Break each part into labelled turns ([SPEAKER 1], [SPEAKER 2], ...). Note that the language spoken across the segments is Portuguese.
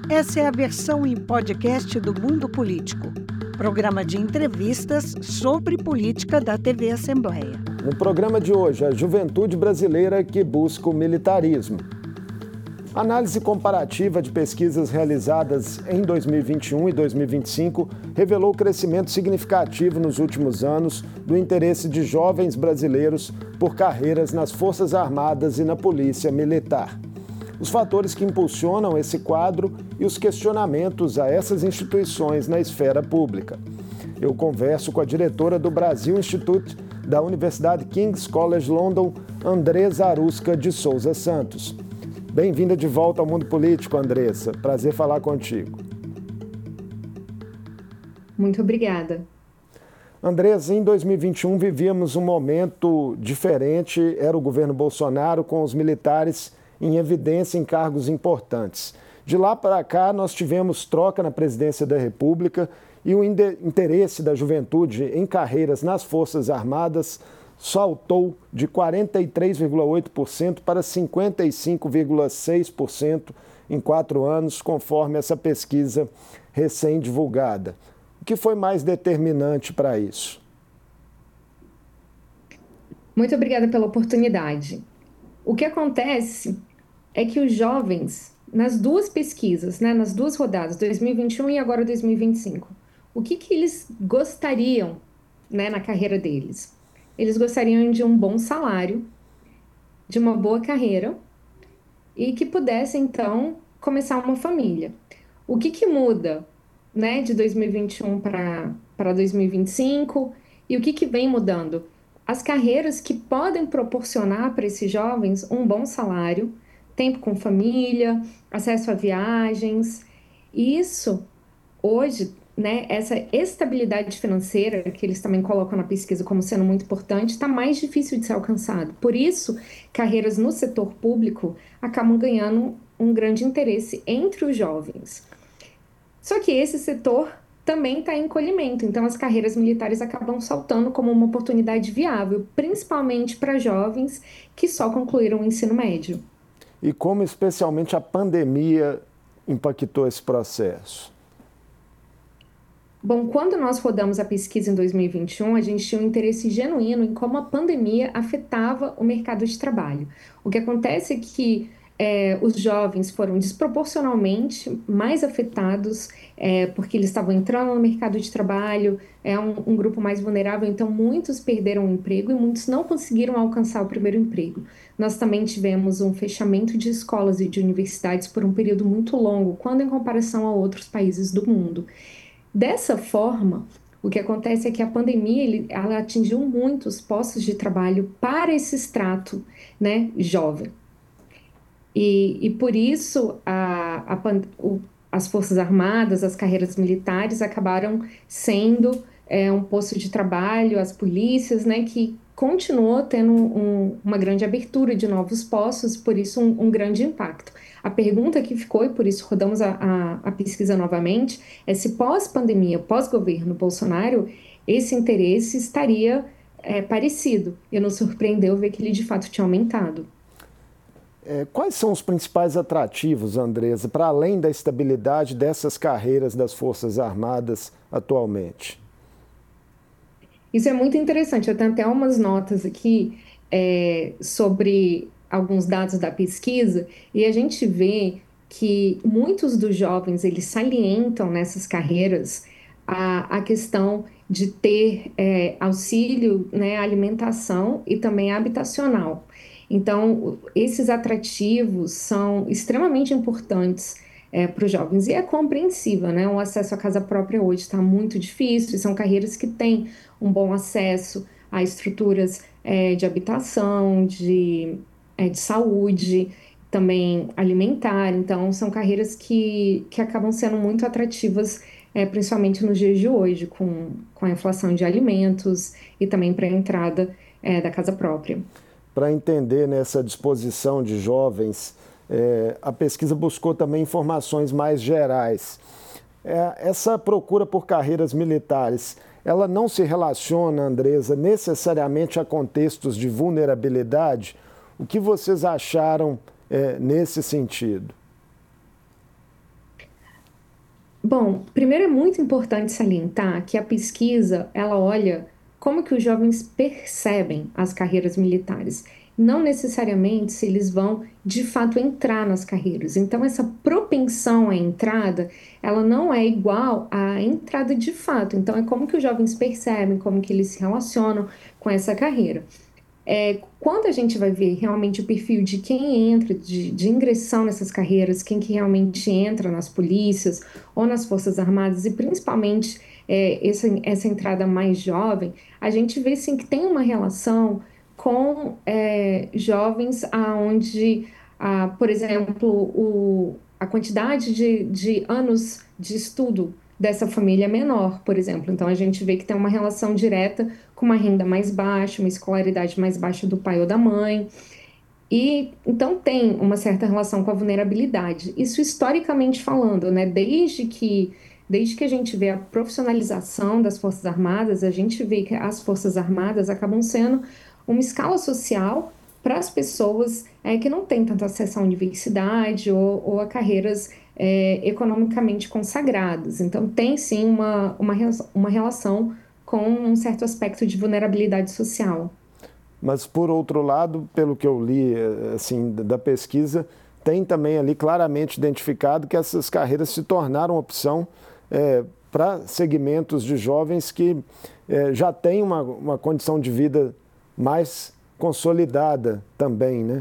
[SPEAKER 1] Essa é a versão em podcast do Mundo Político, programa de entrevistas sobre política da TV Assembleia.
[SPEAKER 2] No programa de hoje, a juventude brasileira que busca o militarismo. Análise comparativa de pesquisas realizadas em 2021 e 2025 revelou crescimento significativo nos últimos anos do interesse de jovens brasileiros por carreiras nas Forças Armadas e na Polícia Militar. Os fatores que impulsionam esse quadro e os questionamentos a essas instituições na esfera pública. Eu converso com a diretora do Brasil Institute da Universidade King's College London, Andressa Arusca de Souza Santos. Bem-vinda de volta ao Mundo Político, Andressa. Prazer falar contigo.
[SPEAKER 3] Muito obrigada.
[SPEAKER 2] Andressa, em 2021 vivíamos um momento diferente, era o governo Bolsonaro com os militares em evidência em cargos importantes. De lá para cá, nós tivemos troca na presidência da República e o interesse da juventude em carreiras nas Forças Armadas saltou de 43,8% para 55,6% em 4 anos, conforme essa pesquisa recém-divulgada. O que foi mais determinante para isso?
[SPEAKER 3] Muito obrigada pela oportunidade. O que acontece é que os jovens, nas duas pesquisas, nas duas rodadas, 2021 e agora 2025, o que eles gostariam, na carreira deles? Eles gostariam de um bom salário, de uma boa carreira e que pudessem, então, começar uma família. O que muda, de 2021 para 2025 e o que vem mudando? As carreiras que podem proporcionar para esses jovens um bom salário, tempo com família, acesso a viagens. E isso, hoje, essa estabilidade financeira, que eles também colocam na pesquisa como sendo muito importante, está mais difícil de ser alcançado. Por isso, carreiras no setor público acabam ganhando um grande interesse entre os jovens. Só que esse setor também está em encolhimento, então as carreiras militares acabam saltando como uma oportunidade viável, principalmente para jovens que só concluíram o ensino médio.
[SPEAKER 2] E como especialmente a pandemia impactou esse processo?
[SPEAKER 3] Bom, quando nós rodamos a pesquisa em 2021, a gente tinha um interesse genuíno em como a pandemia afetava o mercado de trabalho. O que acontece é que os jovens foram desproporcionalmente mais afetados porque eles estavam entrando no mercado de trabalho, é um grupo mais vulnerável, então muitos perderam o emprego e muitos não conseguiram alcançar o primeiro emprego. Nós também tivemos um fechamento de escolas e de universidades por um período muito longo, quando em comparação a outros países do mundo. Dessa forma, o que acontece é que a pandemia ela atingiu muitos postos de trabalho para esse extrato jovem. E por isso as Forças Armadas, as carreiras militares acabaram sendo um posto de trabalho, as polícias, que continuou tendo uma grande abertura de novos postos, por isso um grande impacto. A pergunta que ficou, e por isso rodamos a pesquisa novamente, é se pós-pandemia, pós-governo Bolsonaro, esse interesse estaria parecido. E não surpreendeu ver que ele de fato tinha aumentado.
[SPEAKER 2] Quais são os principais atrativos, Andressa, para além da estabilidade dessas carreiras das Forças Armadas atualmente?
[SPEAKER 3] Isso é muito interessante. Eu tenho até umas notas aqui sobre alguns dados da pesquisa e a gente vê que muitos dos jovens, eles salientam nessas carreiras a questão de ter auxílio, alimentação e também habitacional. Então, esses atrativos são extremamente importantes para os jovens. E é compreensível, o acesso à casa própria hoje está muito difícil, são carreiras que têm um bom acesso a estruturas de habitação, de saúde, também alimentar. Então, são carreiras que acabam sendo muito atrativas, principalmente nos dias de hoje, com a inflação de alimentos e também para a entrada da casa própria.
[SPEAKER 2] Para entender nessa disposição de jovens, a pesquisa buscou também informações mais gerais. Essa procura por carreiras militares, ela não se relaciona, Andressa, necessariamente a contextos de vulnerabilidade? O que vocês acharam nesse sentido?
[SPEAKER 3] Bom, primeiro é muito importante salientar que a pesquisa, ela olha como que os jovens percebem as carreiras militares, não necessariamente se eles vão de fato entrar nas carreiras. Então, essa propensão à entrada, ela não é igual à entrada de fato. Então, é como que os jovens percebem, como que eles se relacionam com essa carreira. Quando a gente vai ver realmente o perfil de quem entra, de ingressão nessas carreiras, quem que realmente entra nas polícias ou nas Forças Armadas, e principalmente essa entrada mais jovem, a gente vê sim que tem uma relação com jovens aonde, por exemplo, a quantidade de anos de estudo dessa família é menor, por exemplo. Então, a gente vê que tem uma relação direta com uma renda mais baixa, uma escolaridade mais baixa do pai ou da mãe. E então tem uma certa relação com a vulnerabilidade. Isso historicamente falando, né? Desde que a gente vê a profissionalização das Forças Armadas, a gente vê que as Forças Armadas acabam sendo uma escala social para as pessoas que não têm tanto acesso à universidade ou a carreiras economicamente consagradas. Então, tem sim uma relação com um certo aspecto de vulnerabilidade social.
[SPEAKER 2] Mas, por outro lado, pelo que eu li assim, da pesquisa, tem também ali claramente identificado que essas carreiras se tornaram opção para segmentos de jovens que já têm uma condição de vida mais consolidada também, né?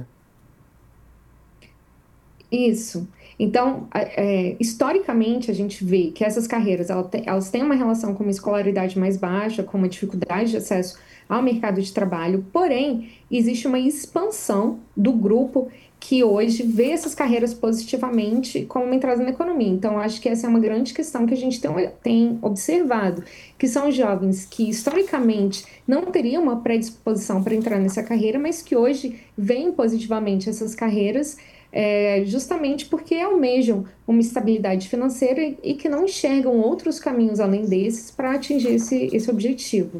[SPEAKER 3] Isso. Então, historicamente, a gente vê que essas carreiras elas têm uma relação com uma escolaridade mais baixa, com uma dificuldade de acesso ao mercado de trabalho, porém, existe uma expansão do grupo que hoje vê essas carreiras positivamente como uma entrada na economia. Então, acho que essa é uma grande questão que a gente tem observado, que são jovens que, historicamente, não teriam uma predisposição para entrar nessa carreira, mas que hoje veem positivamente essas carreiras justamente porque almejam uma estabilidade financeira e que não enxergam outros caminhos além desses para atingir esse objetivo.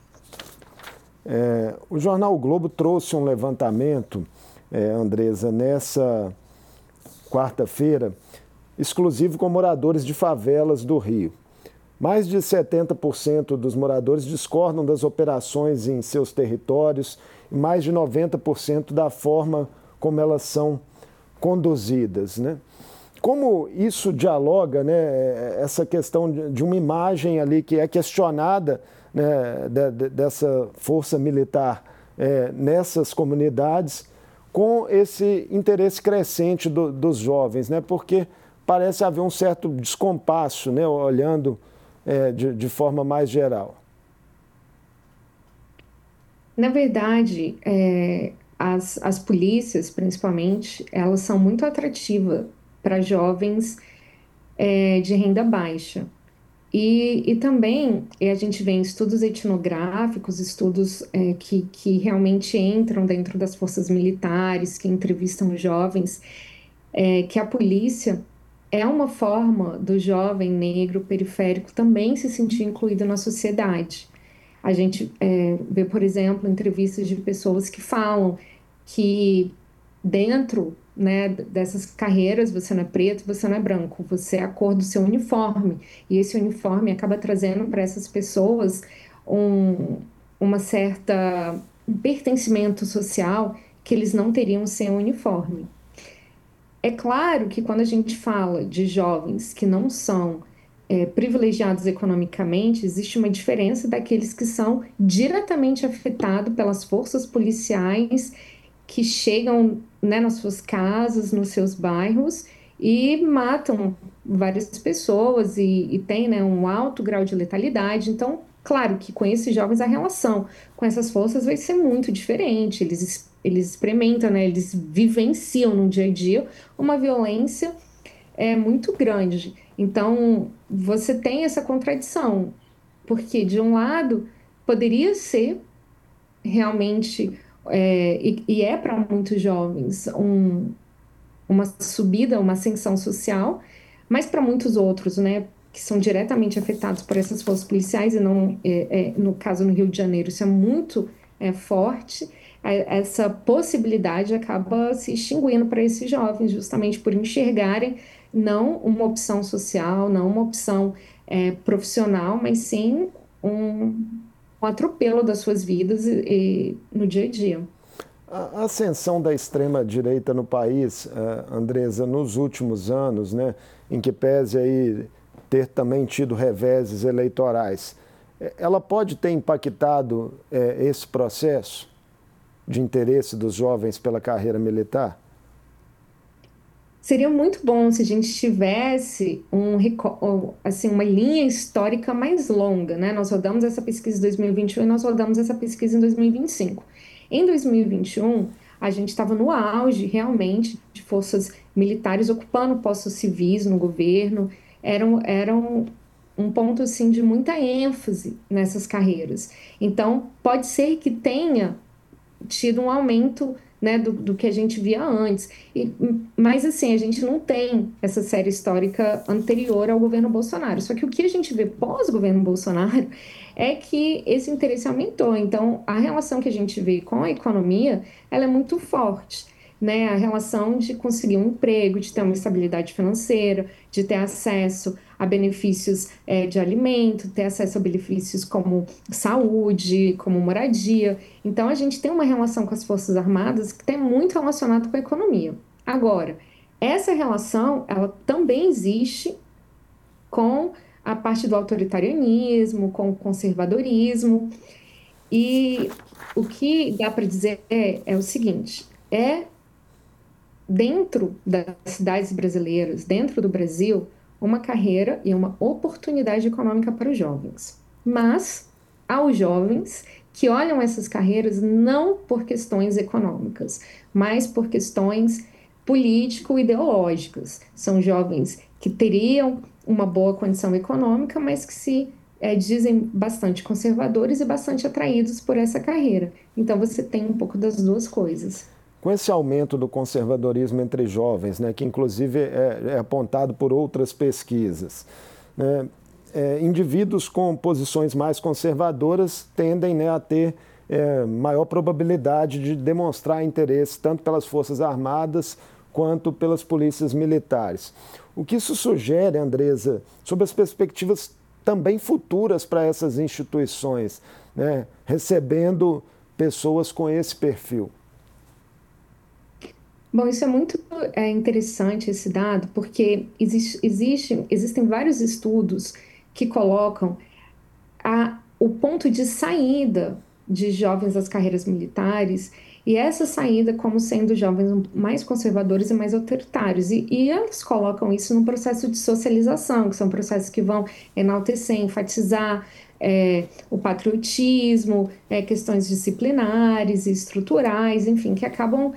[SPEAKER 2] O jornal o Globo trouxe um levantamento, Andresa, nessa quarta-feira, exclusivo com moradores de favelas do Rio. Mais de 70% dos moradores discordam das operações em seus territórios e mais de 90% da forma como elas são conduzidas, né? Como isso dialoga, né, essa questão de uma imagem ali que é questionada, né, dessa força militar nessas comunidades, com esse interesse crescente dos jovens, né? Porque parece haver um certo descompasso, né, olhando de forma mais geral.
[SPEAKER 3] Na verdade, as polícias, principalmente, elas são muito atrativas para jovens de renda baixa. E também a gente vê em estudos etnográficos, estudos que realmente entram dentro das forças militares, que entrevistam jovens, que a polícia é uma forma do jovem negro periférico também se sentir incluído na sociedade. A gente vê, por exemplo, entrevistas de pessoas que falam que dentro, né, dessas carreiras você não é preto, você não é branco, você é a cor do seu uniforme. E esse uniforme acaba trazendo para essas pessoas uma certa um pertencimento social que eles não teriam sem o uniforme. É claro que quando a gente fala de jovens que não são privilegiados economicamente, existe uma diferença daqueles que são diretamente afetados pelas forças policiais que chegam, né, nas suas casas, nos seus bairros e matam várias pessoas e tem, né, um alto grau de letalidade. Então, claro que com esses jovens a relação com essas forças vai ser muito diferente. Eles experimentam, né, eles vivenciam no dia a dia uma violência muito grande. Então, você tem essa contradição, porque de um lado poderia ser realmente, e é para muitos jovens, uma subida, uma ascensão social, mas para muitos outros, né, que são diretamente afetados por essas forças policiais, e não, no caso no Rio de Janeiro, isso é muito forte, essa possibilidade acaba se extinguindo para esses jovens, justamente por enxergarem não uma opção social, não uma opção profissional, mas sim um atropelo das suas vidas no dia a dia.
[SPEAKER 2] A ascensão da extrema-direita no país, Andresa, nos últimos anos, né, em que pese aí ter também tido reveses eleitorais, ela pode ter impactado esse processo de interesse dos jovens pela carreira militar?
[SPEAKER 3] Seria muito bom se a gente tivesse assim, uma linha histórica mais longa, né? Nós rodamos essa pesquisa em 2021 e nós rodamos essa pesquisa em 2025. Em 2021, a gente estava no auge, realmente, de forças militares ocupando postos civis no governo. Eram um ponto, assim, de muita ênfase nessas carreiras. Então, pode ser que tenha tido um aumento, né, do que a gente via antes. Mas, assim, a gente não tem essa série histórica anterior ao governo Bolsonaro. Só que o que a gente vê pós-governo Bolsonaro é que esse interesse aumentou. Então, a relação que a gente vê com a economia, ela é muito forte. Né, a relação de conseguir um emprego, de ter uma estabilidade financeira, de ter acesso a benefícios de alimento, ter acesso a benefícios como saúde, como moradia. Então, a gente tem uma relação com as Forças Armadas que tem muito relacionado com a economia. Agora, essa relação, ela também existe com a parte do autoritarianismo, com o conservadorismo. E o que dá para dizer é o seguinte: dentro das cidades brasileiras, dentro do Brasil, uma carreira e uma oportunidade econômica para os jovens. Mas aos jovens que olham essas carreiras não por questões econômicas, mas por questões político-ideológicas. São jovens que teriam uma boa condição econômica, mas que se dizem bastante conservadores e bastante atraídos por essa carreira. Então você tem um pouco das duas coisas.
[SPEAKER 2] Com esse aumento do conservadorismo entre jovens, né, que inclusive é apontado por outras pesquisas, né, indivíduos com posições mais conservadoras tendem, né, a ter maior probabilidade de demonstrar interesse tanto pelas Forças Armadas quanto pelas polícias militares. O que isso sugere, Andresa, sobre as perspectivas também futuras para essas instituições, né, recebendo pessoas com esse perfil?
[SPEAKER 3] Bom, isso é muito interessante esse dado, porque existem vários estudos que colocam o ponto de saída de jovens das carreiras militares e essa saída como sendo jovens mais conservadores e mais autoritários. E elas colocam isso num processo de socialização, que são processos que vão enaltecer, enfatizar o patriotismo, questões disciplinares e estruturais, enfim, que acabam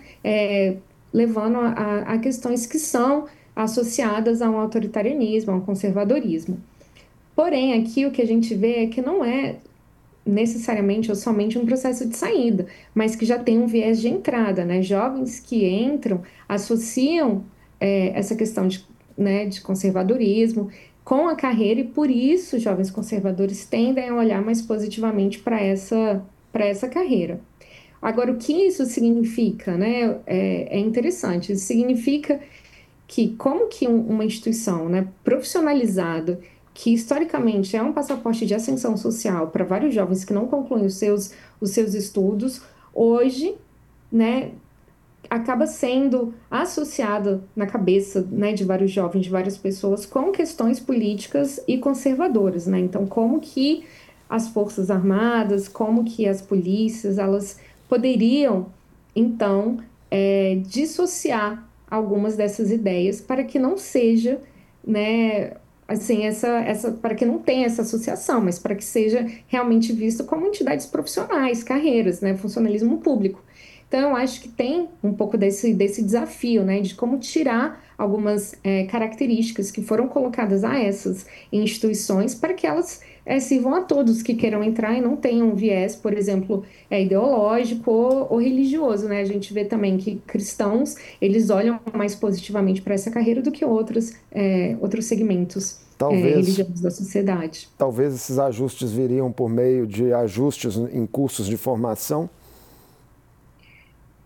[SPEAKER 3] levando a questões que são associadas a um autoritarianismo, a um conservadorismo. Porém, aqui o que a gente vê é que não é necessariamente ou somente um processo de saída, mas que já tem um viés de entrada, né? Jovens que entram associam essa questão né, de conservadorismo com a carreira e por isso jovens conservadores tendem a olhar mais positivamente para essa carreira. Agora, o que isso significa, né? É interessante. Isso significa que, como que uma instituição, né, profissionalizada, que historicamente é um passaporte de ascensão social para vários jovens que não concluem os seus estudos, hoje, né, acaba sendo associada na cabeça, né, de vários jovens, de várias pessoas, com questões políticas e conservadoras, né? Então, como que as Forças Armadas, como que as polícias, elas poderiam, então, dissociar algumas dessas ideias para que não seja, né, assim, para que não tenha essa associação, mas para que seja realmente visto como entidades profissionais, carreiras, né, funcionalismo público. Então, eu acho que tem um pouco desse desafio, né, de como tirar algumas características que foram colocadas a essas instituições para que elas sirvam a todos que queiram entrar e não tenham um viés, por exemplo, ideológico ou religioso, né? A gente vê também que cristãos, eles olham mais positivamente para essa carreira do que outros segmentos religiosos da sociedade.
[SPEAKER 2] Talvez esses ajustes viriam por meio de ajustes em cursos de formação?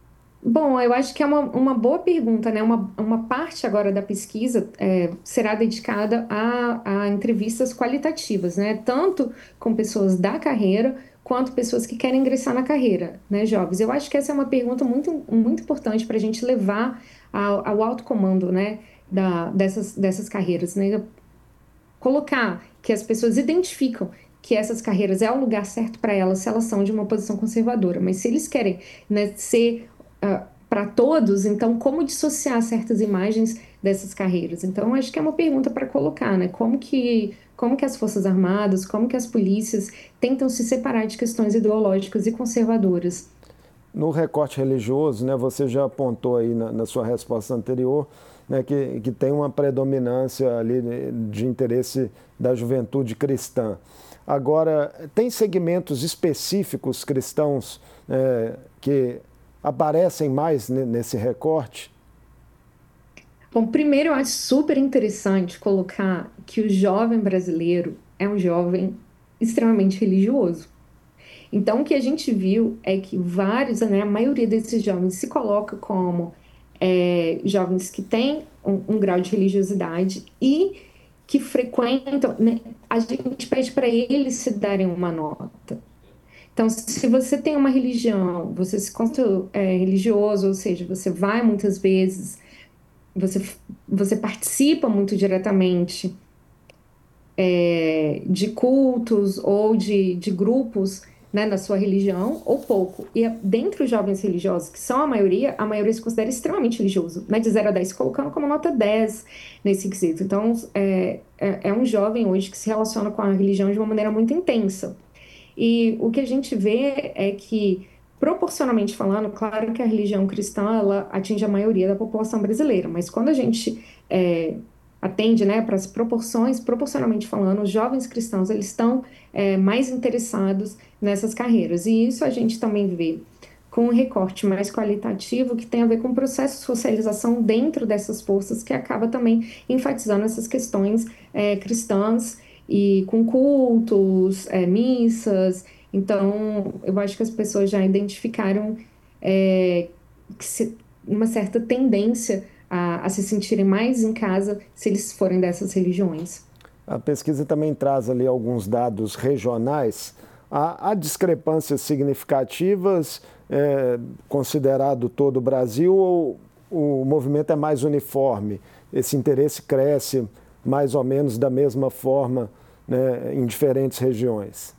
[SPEAKER 3] Bom, eu acho que é uma boa pergunta, né? Uma parte agora da pesquisa será dedicada a entrevistas qualitativas, né? Tanto com pessoas da carreira, quanto pessoas que querem ingressar na carreira, né, jovens? Eu acho que essa é uma pergunta muito importante para a gente levar ao alto comando, né, dessas carreiras, né? Colocar que as pessoas identificam que essas carreiras é o lugar certo para elas se elas são de uma posição conservadora, mas se eles querem, né, ser para todos, então como dissociar certas imagens dessas carreiras? Então acho que é uma pergunta para colocar, né? Como que as Forças Armadas, como que as polícias tentam se separar de questões ideológicas e conservadoras?
[SPEAKER 2] No recorte religioso, né, você já apontou aí na sua resposta anterior, né, que tem uma predominância ali de interesse da juventude cristã. Agora, tem segmentos específicos cristãos que aparecem mais nesse recorte?
[SPEAKER 3] Bom, primeiro eu acho super interessante colocar que o jovem brasileiro é um jovem extremamente religioso. Então, o que a gente viu é que vários, né, a maioria desses jovens se coloca como jovens que têm um grau de religiosidade e que frequentam, né, a gente pede para eles se darem uma nota. Então, se você tem uma religião, você se consta religioso, ou seja, você vai muitas vezes, você, você participa muito diretamente de cultos ou de grupos, né, na sua religião, ou pouco. E dentre os jovens religiosos, que são a maioria se considera extremamente religioso, né, de 0 a 10, colocando como nota 10 nesse quesito. Então, é um jovem hoje que se relaciona com a religião de uma maneira muito intensa. E o que a gente vê é que, proporcionalmente falando, claro que a religião cristã ela atinge a maioria da população brasileira, mas quando a gente atende, né, para as proporções, proporcionalmente falando, os jovens cristãos eles estão mais interessados nessas carreiras. E isso a gente também vê com um recorte mais qualitativo que tem a ver com o processo de socialização dentro dessas forças que acaba também enfatizando essas questões cristãs e com cultos, missas. Então, eu acho que as pessoas já identificaram uma certa tendência a se sentirem mais em casa se eles forem dessas religiões.
[SPEAKER 2] A pesquisa também traz ali alguns dados regionais. Há discrepâncias significativas, considerado todo o Brasil, ou o movimento é mais uniforme? Esse interesse cresce mais ou menos da mesma forma, né, em diferentes regiões?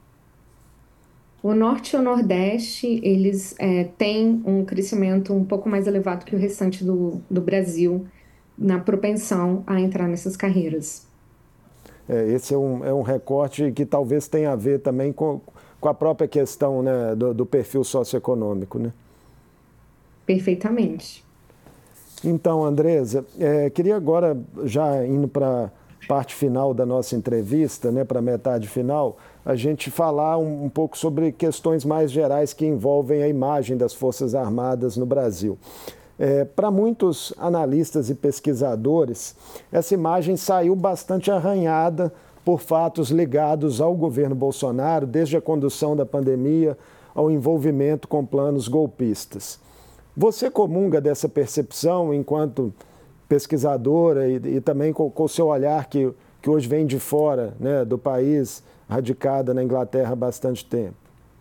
[SPEAKER 3] O Norte e o Nordeste, eles têm um crescimento um pouco mais elevado que o restante do Brasil na propensão a entrar nessas carreiras.
[SPEAKER 2] Esse é um recorte que talvez tenha a ver também com a própria questão, né, do perfil socioeconômico, né?
[SPEAKER 3] Perfeitamente.
[SPEAKER 2] Então, Andresa, queria agora, já indo para a parte final da nossa entrevista, né, para a metade final, a gente falar um pouco sobre questões mais gerais que envolvem a imagem das Forças Armadas no Brasil. Para muitos analistas e pesquisadores, essa imagem saiu bastante arranhada por fatos ligados ao governo Bolsonaro, desde a condução da pandemia ao envolvimento com planos golpistas. Você comunga dessa percepção enquanto pesquisadora e também com o seu olhar que hoje vem de fora, né, do país, radicada na Inglaterra há bastante tempo?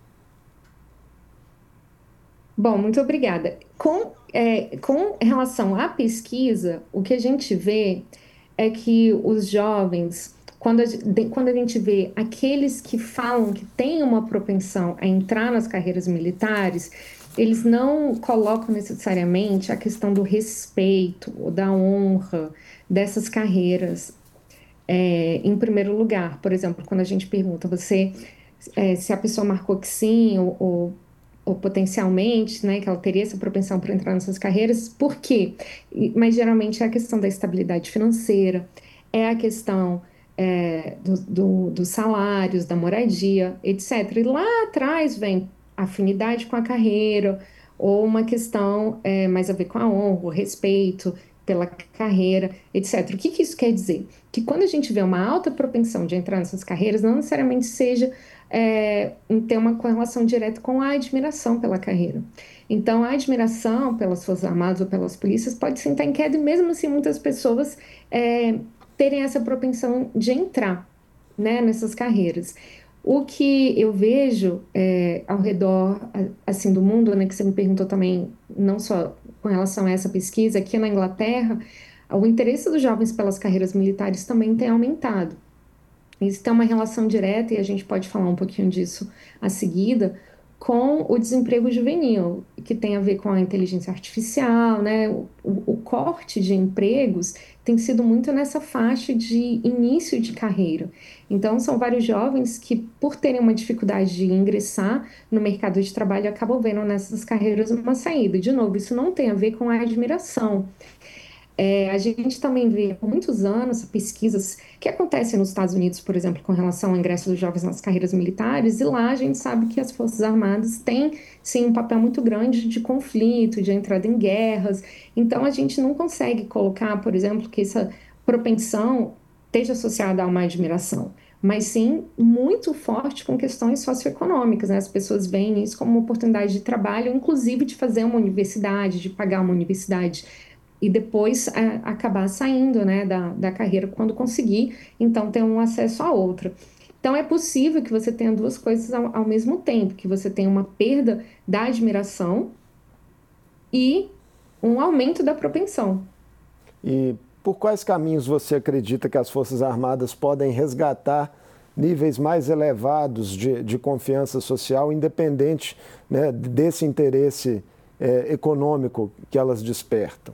[SPEAKER 3] Bom, muito obrigada. Com relação à pesquisa, o que a gente vê é que os jovens, quando a gente vê aqueles que falam que têm uma propensão a entrar nas carreiras militares, eles não colocam necessariamente a questão do respeito ou da honra dessas carreiras em primeiro lugar. Por exemplo, quando a gente pergunta se a pessoa marcou que sim ou potencialmente, né, que ela teria essa propensão para entrar nessas carreiras, por quê? Mas geralmente é a questão da estabilidade financeira, é a questão dos salários, da moradia, etc. E lá atrás vem afinidade com a carreira, ou uma questão mais a ver com a honra, o respeito. pela carreira, etc. O que que isso quer dizer? Que quando a gente vê uma alta propensão de entrar nessas carreiras, não necessariamente seja ter uma correlação direta com a admiração pela carreira. Então, a admiração pelas Forças Armadas ou pelas polícias pode sim estar em queda, e mesmo assim muitas pessoas terem essa propensão de entrar, né, nessas carreiras. O que eu vejo ao redor assim do mundo, né, que você me perguntou também, não só com relação a essa pesquisa, aqui na Inglaterra, o interesse dos jovens pelas carreiras militares também tem aumentado. Isso tem uma relação direta, e a gente pode falar um pouquinho disso a seguida, com o desemprego juvenil, que tem a ver com a inteligência artificial, né? O corte de empregos tem sido muito nessa faixa de início de carreira. Então, são vários jovens que, por terem uma dificuldade de ingressar no mercado de trabalho, acabam vendo nessas carreiras uma saída. De novo, isso não tem a ver com a admiração. A gente também vê há muitos anos pesquisas que acontecem nos Estados Unidos, por exemplo, com relação ao ingresso dos jovens nas carreiras militares, e lá a gente sabe que as Forças Armadas têm, sim, um papel muito grande de conflito, de entrada em guerras. Então, a gente não consegue colocar, por exemplo, que essa propensão esteja associada a uma admiração, mas sim muito forte com questões socioeconômicas, né? As pessoas veem isso como uma oportunidade de trabalho, inclusive de fazer uma universidade, de pagar uma universidade e depois acabar saindo, né, da carreira quando conseguir, então ter um acesso a outra. Então é possível que você tenha duas coisas ao mesmo tempo, que você tenha uma perda da admiração e um aumento da propensão.
[SPEAKER 2] E por quais caminhos você acredita que as Forças Armadas podem resgatar níveis mais elevados de confiança social, independente, né, desse interesse econômico que elas despertam?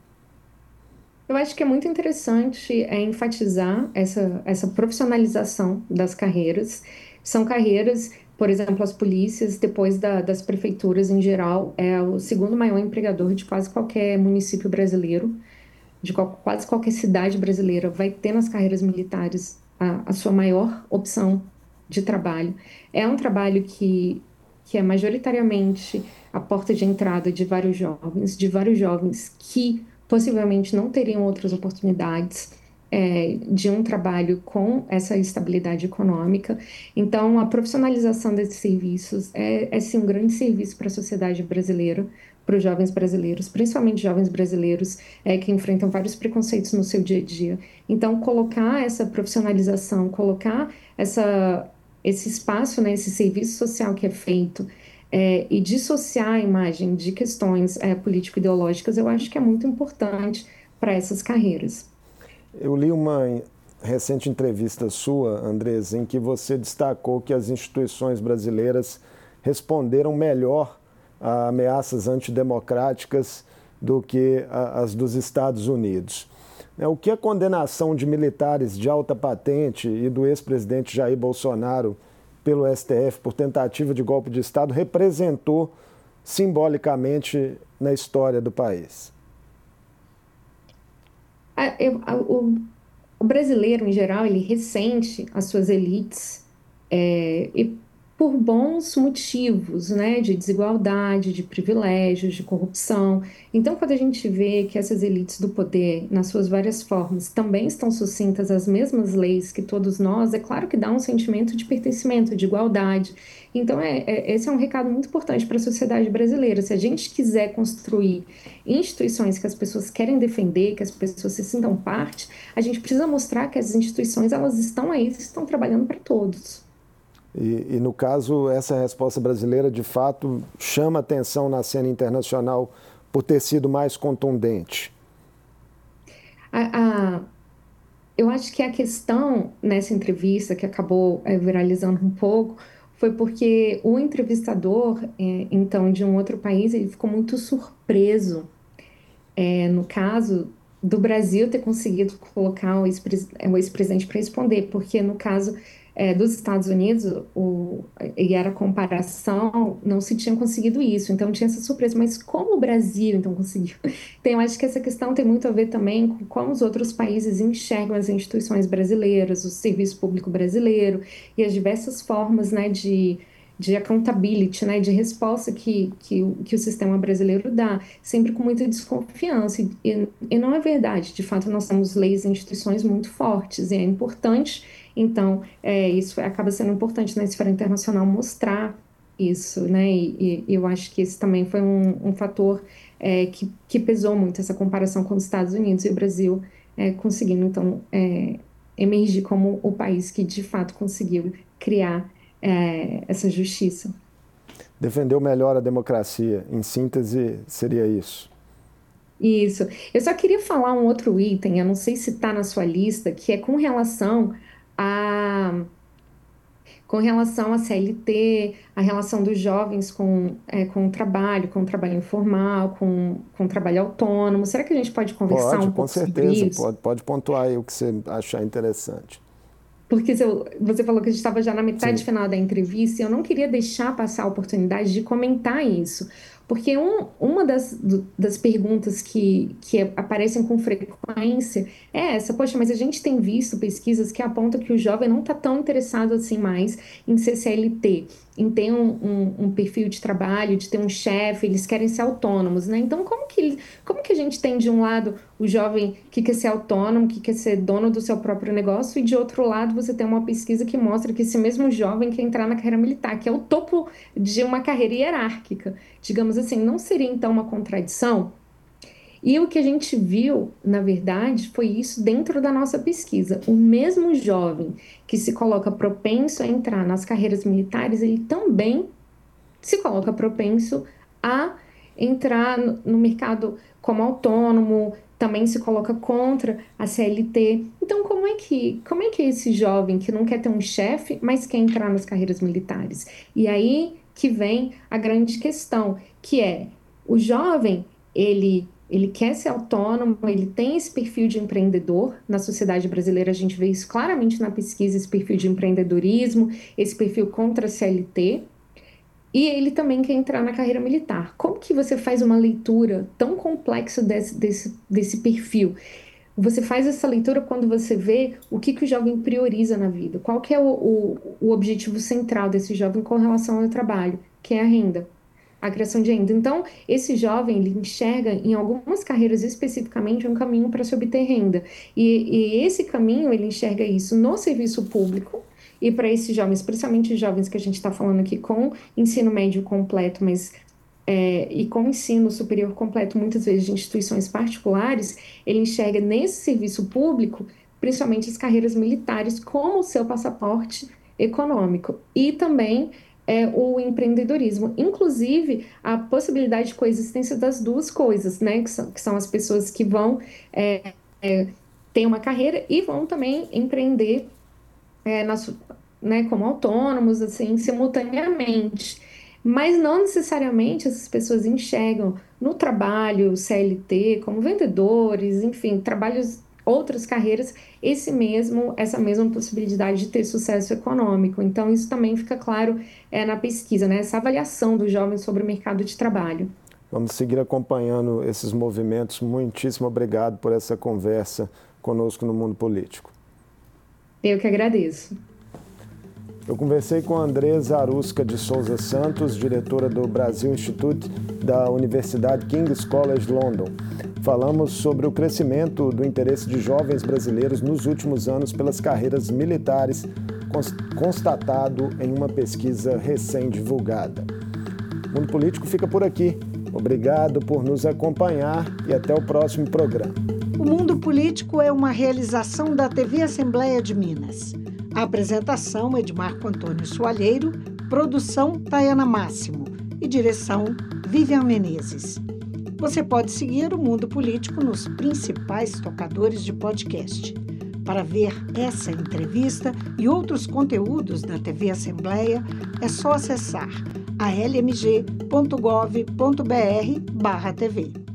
[SPEAKER 3] Eu acho que é muito interessante enfatizar essa profissionalização das carreiras. São carreiras, por exemplo, as polícias, depois das prefeituras em geral, é o segundo maior empregador de quase qualquer município brasileiro, quase qualquer cidade brasileira vai ter nas carreiras militares a sua maior opção de trabalho. É um trabalho que é majoritariamente a porta de entrada de vários jovens que possivelmente não teriam outras oportunidades de um trabalho com essa estabilidade econômica. Então, a profissionalização desses serviços sim, um grande serviço para a sociedade brasileira, para os jovens brasileiros, principalmente jovens brasileiros que enfrentam vários preconceitos no seu dia a dia. Então, colocar essa profissionalização, colocar esse espaço, né, esse serviço social que é feito, e dissociar a imagem de questões político-ideológicas, eu acho que é muito importante para essas carreiras.
[SPEAKER 2] Eu li uma recente entrevista sua, Andresa, em que você destacou que as instituições brasileiras responderam melhor a ameaças antidemocráticas do que as dos Estados Unidos. O que a condenação de militares de alta patente e do ex-presidente Jair Bolsonaro pelo STF por tentativa de golpe de Estado representou simbolicamente na história do país?
[SPEAKER 3] O brasileiro, em geral, ele ressente as suas elites e por bons motivos, né, de desigualdade, de privilégios, de corrupção. Então, quando a gente vê que essas elites do poder, nas suas várias formas, também estão sucintas às mesmas leis que todos nós, é claro que dá um sentimento de pertencimento, de igualdade. Então, esse é um recado muito importante para a sociedade brasileira. Se a gente quiser construir instituições que as pessoas querem defender, que as pessoas se sintam parte, a gente precisa mostrar que as instituições, elas estão aí, estão trabalhando para todos.
[SPEAKER 2] E, no caso, essa resposta brasileira, de fato, chama atenção na cena internacional por ter sido mais contundente.
[SPEAKER 3] Eu acho que a questão nessa entrevista, que acabou viralizando um pouco, foi porque o entrevistador, então, de um outro país, ele ficou muito surpreso, no caso do Brasil ter conseguido colocar o ex-presidente para responder, porque no caso dos Estados Unidos, e era comparação, não se tinha conseguido isso, então tinha essa surpresa, mas como o Brasil então conseguiu? Então eu acho que essa questão tem muito a ver também com como os outros países enxergam as instituições brasileiras, o serviço público brasileiro e as diversas formas, né, de accountability, né, de resposta que o sistema brasileiro dá, sempre com muita desconfiança. E não é verdade. De fato, nós temos leis e instituições muito fortes, e é importante, então, isso acaba sendo importante na esfera internacional mostrar isso, né? E eu acho que esse também foi um fator que pesou muito, essa comparação com os Estados Unidos e o Brasil conseguindo, então, emergir como o país que, de fato, conseguiu criar essa justiça.
[SPEAKER 2] Defendeu melhor a democracia. Em síntese, seria isso.
[SPEAKER 3] Isso. Eu só queria falar um outro item, eu não sei se está na sua lista, que é com relação à CLT, a relação dos jovens com o trabalho informal, com o trabalho autônomo. Será que a gente pode conversar um pouco sobre isso?
[SPEAKER 2] Com certeza. Pode pontuar aí o que você achar interessante.
[SPEAKER 3] Porque você falou que a gente estava já na metade final da entrevista e eu não queria deixar passar a oportunidade de comentar isso. Porque uma das perguntas que aparecem com frequência é essa: poxa, mas a gente tem visto pesquisas que apontam que o jovem não está tão interessado assim mais em ser CLT, em ter um perfil de trabalho, de ter um chefe, eles querem ser autônomos, né? Então, como que a gente tem, de um lado, o jovem que quer ser autônomo, que quer ser dono do seu próprio negócio, e de outro lado, você tem uma pesquisa que mostra que esse mesmo jovem quer entrar na carreira militar, que é o topo de uma carreira hierárquica, digamos assim. Não seria, então, uma contradição? E o que a gente viu, na verdade, foi isso dentro da nossa pesquisa. O mesmo jovem que se coloca propenso a entrar nas carreiras militares, ele também se coloca propenso a entrar no mercado como autônomo, também se coloca contra a CLT. Então, como é que é esse jovem que não quer ter um chefe, mas quer entrar nas carreiras militares? E aí que vem a grande questão, que é: o jovem, ele quer ser autônomo, ele tem esse perfil de empreendedor. Na sociedade brasileira, a gente vê isso claramente na pesquisa, esse perfil de empreendedorismo, esse perfil contra a CLT. E ele também quer entrar na carreira militar. Como que você faz uma leitura tão complexa desse perfil? Você faz essa leitura quando você vê o que o jovem prioriza na vida. Qual que é o objetivo central desse jovem com relação ao trabalho, que é a renda, a criação de renda. Então, esse jovem, ele enxerga em algumas carreiras especificamente um caminho para se obter renda. E esse caminho, ele enxerga isso no serviço público. E para esses jovens, principalmente os jovens que a gente está falando aqui com ensino médio completo, e com ensino superior completo, muitas vezes de instituições particulares, ele enxerga nesse serviço público, principalmente as carreiras militares, como o seu passaporte econômico. E também o empreendedorismo, inclusive a possibilidade de coexistência das duas coisas, né? Que são as pessoas que vão ter uma carreira e vão também empreender como autônomos, assim, simultaneamente. Mas não necessariamente essas pessoas enxergam no trabalho CLT como vendedores, enfim, outras carreiras, essa mesma possibilidade de ter sucesso econômico. Então, isso também fica claro na pesquisa, né? Essa avaliação dos jovens sobre o mercado de trabalho.
[SPEAKER 2] Vamos seguir acompanhando esses movimentos. Muitíssimo obrigado por essa conversa conosco no Mundo Político.
[SPEAKER 3] Eu que agradeço.
[SPEAKER 2] Eu conversei com a Andresa Arusca de Souza Santos, diretora do Brasil Institute da Universidade King's College London. Falamos sobre o crescimento do interesse de jovens brasileiros nos últimos anos pelas carreiras militares, constatado em uma pesquisa recém-divulgada. O Mundo Político fica por aqui. Obrigado por nos acompanhar e até o próximo programa.
[SPEAKER 1] O Mundo Político é uma realização da TV Assembleia de Minas. A apresentação é de Marco Antônio Soalheiro, produção Tayana Máximo e direção Vivian Menezes. Você pode seguir o Mundo Político nos principais tocadores de podcast. Para ver essa entrevista e outros conteúdos da TV Assembleia, é só acessar almg.gov.br/tv.